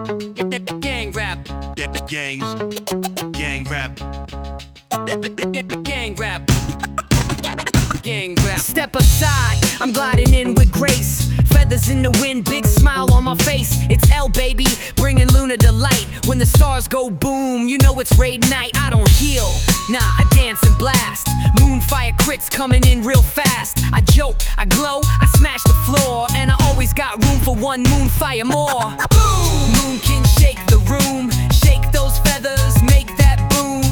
Gang rap. Gang rap. Gang rap. Gang rap. Step aside, I'm gliding in with grace. Feathers in the wind, big smile on my face. It's L, baby, bringing Luna delight. When the stars go boom, you know it's raid night. I don't heal, nah, I dance and blast. Moonfire crits coming in real fast. I joke, I glow, I smash the floor. And I always got room for one moonfire more. Boom! Moon can shake the room. Shake those feathers, make that boom.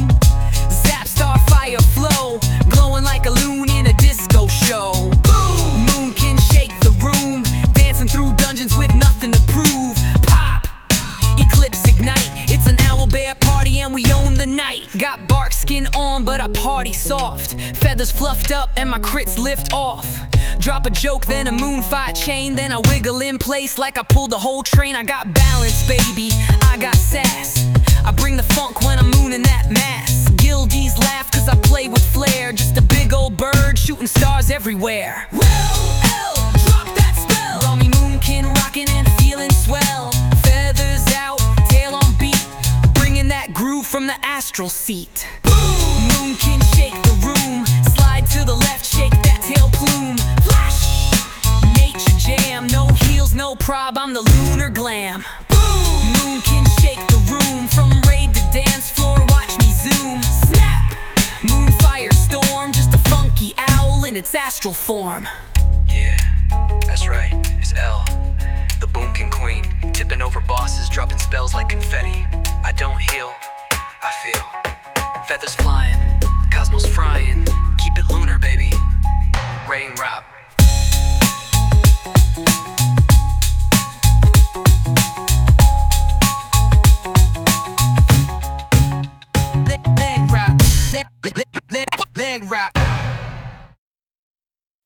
Zap starfire flow, glowing like a loon in a disco show. Boom! Moon can shake the room, dancing through dungeons with nothing to prove. Pop! Eclipse ignite, it's an owl bear party and we own the night. Got bark skin on but I party soft. Feathers fluffed up and my crits lift off. Drop a joke, then a moonfire chain. Then I wiggle in place like I pulled the whole train. I got balance, baby, I got sass. I bring the funk when I'm mooning that mass. Guildies laugh cause I play with flair. Just a big old bird shooting stars everywhere. Well, L, drop that spell. Rummy Moonkin rockin' and feeling swell. Feathers out, tail on beat, bringing that groove from the astral seat. Boom! Moon can shake the room. Slide to the left, shake that tail plume. Flash! Nature jam, no heels, no prob, I'm the lunar glam. Boom! Moon can shake the room. From raid to dance floor, watch me zoom. Snap! Moonfire storm, just a funky owl in its astral form. Yeah, that's right, it's L, the Boomkin queen. Tipping over bosses, dropping spells like confetti. I don't heal, I feel. Feathers flying, cosmos frying. Keep it lunar, baby. Rain rap. Leg rap. Leg rap.